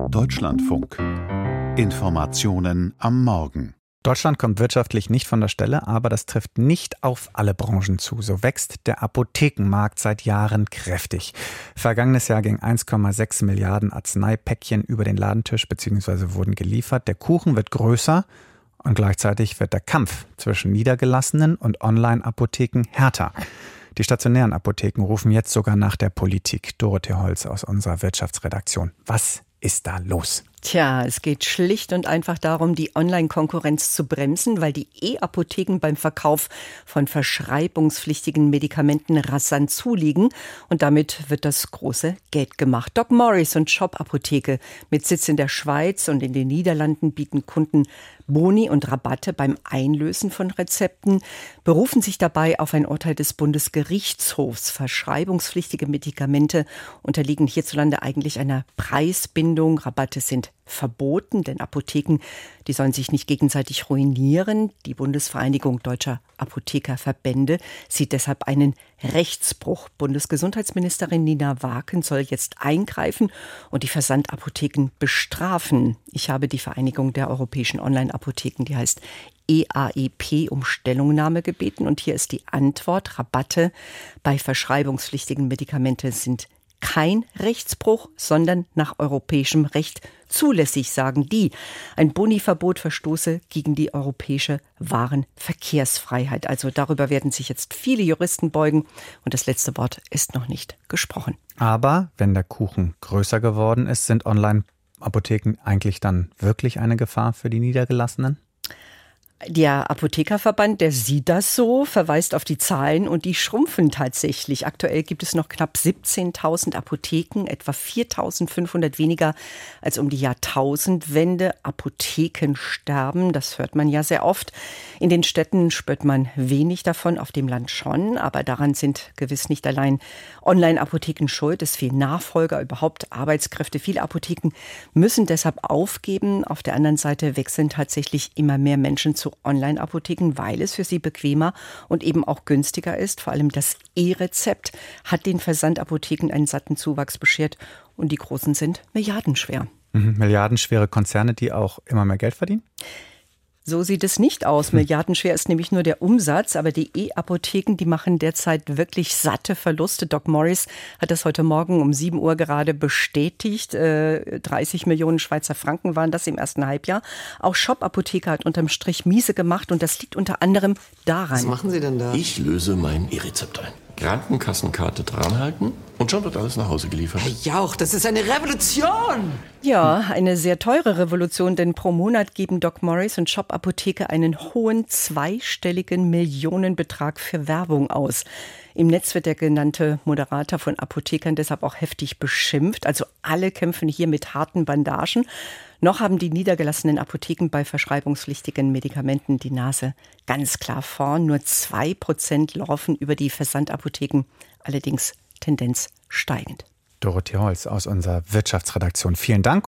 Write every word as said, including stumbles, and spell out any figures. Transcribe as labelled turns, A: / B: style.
A: Deutschlandfunk. Informationen am Morgen.
B: Deutschland kommt wirtschaftlich nicht von der Stelle, aber das trifft nicht auf alle Branchen zu. So wächst der Apothekenmarkt seit Jahren kräftig. Vergangenes Jahr ging eins Komma sechs Milliarden Arzneipäckchen über den Ladentisch bzw. wurden geliefert. Der Kuchen wird größer und gleichzeitig wird der Kampf zwischen niedergelassenen und Online-Apotheken härter. Die stationären Apotheken rufen jetzt sogar nach der Politik. Dorothee Holz aus unserer Wirtschaftsredaktion. Was ist da los?
C: Tja, es geht schlicht und einfach darum, die Online-Konkurrenz zu bremsen, weil die E-Apotheken beim Verkauf von verschreibungspflichtigen Medikamenten rasant zulegen. Und damit wird das große Geld gemacht. Doc Morris und Shop Apotheke mit Sitz in der Schweiz und in den Niederlanden bieten Kunden Boni und Rabatte beim Einlösen von Rezepten, berufen sich dabei auf ein Urteil des Bundesgerichtshofs. Verschreibungspflichtige Medikamente unterliegen hierzulande eigentlich einer Preisbindung. Rabatte sind verboten, denn Apotheken, die sollen sich nicht gegenseitig ruinieren. Die Bundesvereinigung Deutscher Apothekerverbände sieht deshalb einen Rechtsbruch. Bundesgesundheitsministerin Nina Waken soll jetzt eingreifen und die Versandapotheken bestrafen. Ich habe die Vereinigung der europäischen Online-Apotheken, die heißt E A E P, um Stellungnahme gebeten. Und hier ist die Antwort: Rabatte bei verschreibungspflichtigen Medikamenten sind kein Rechtsbruch, sondern nach europäischem Recht zulässig, sagen die. Ein Boni-Verbot verstoße gegen die europäische Warenverkehrsfreiheit. Also darüber werden sich jetzt viele Juristen beugen und das letzte Wort ist noch nicht gesprochen.
B: Aber wenn der Kuchen größer geworden ist, sind Online-Apotheken eigentlich dann wirklich eine Gefahr für die Niedergelassenen?
C: Der Apothekerverband, der sieht das so, verweist auf die Zahlen und die schrumpfen tatsächlich. Aktuell gibt es noch knapp siebzehntausend Apotheken, etwa viertausendfünfhundert weniger als um die Jahrtausendwende. Apotheken sterben, das hört man ja sehr oft. In den Städten spürt man wenig davon, auf dem Land schon. Aber daran sind gewiss nicht allein Online-Apotheken schuld. Es fehlen Nachfolger, überhaupt Arbeitskräfte. Viele Apotheken müssen deshalb aufgeben. Auf der anderen Seite wechseln tatsächlich immer mehr Menschen zu Online-Apotheken, weil es für sie bequemer und eben auch günstiger ist. Vor allem das E-Rezept hat den Versandapotheken einen satten Zuwachs beschert und die Großen sind milliardenschwer.
B: Mhm, milliardenschwere Konzerne, die auch immer mehr Geld verdienen?
C: So sieht es nicht aus. Milliardenschwer ist nämlich nur der Umsatz, aber die E-Apotheken, die machen derzeit wirklich satte Verluste. Doc Morris hat das heute Morgen um sieben Uhr gerade bestätigt. Äh, dreißig Millionen Schweizer Franken waren das im ersten Halbjahr. Auch Shop Apotheke hat unterm Strich miese gemacht und das liegt unter anderem daran.
D: Was machen Sie denn da?
E: Ich löse mein E-Rezept ein. Krankenkassenkarte dranhalten und schon wird alles nach Hause geliefert.
D: Herr Jauch, das ist eine Revolution!
C: Ja, eine sehr teure Revolution, denn pro Monat geben Doc Morris und Shop Apotheke einen hohen zweistelligen Millionenbetrag für Werbung aus. Im Netz wird der genannte Moderator von Apothekern deshalb auch heftig beschimpft. Also alle kämpfen hier mit harten Bandagen. Noch haben die niedergelassenen Apotheken bei verschreibungspflichtigen Medikamenten die Nase ganz klar vorn. Nur zwei Prozent laufen über die Versandapotheken, allerdings Tendenz steigend.
B: Dorothee Holz aus unserer Wirtschaftsredaktion. Vielen Dank.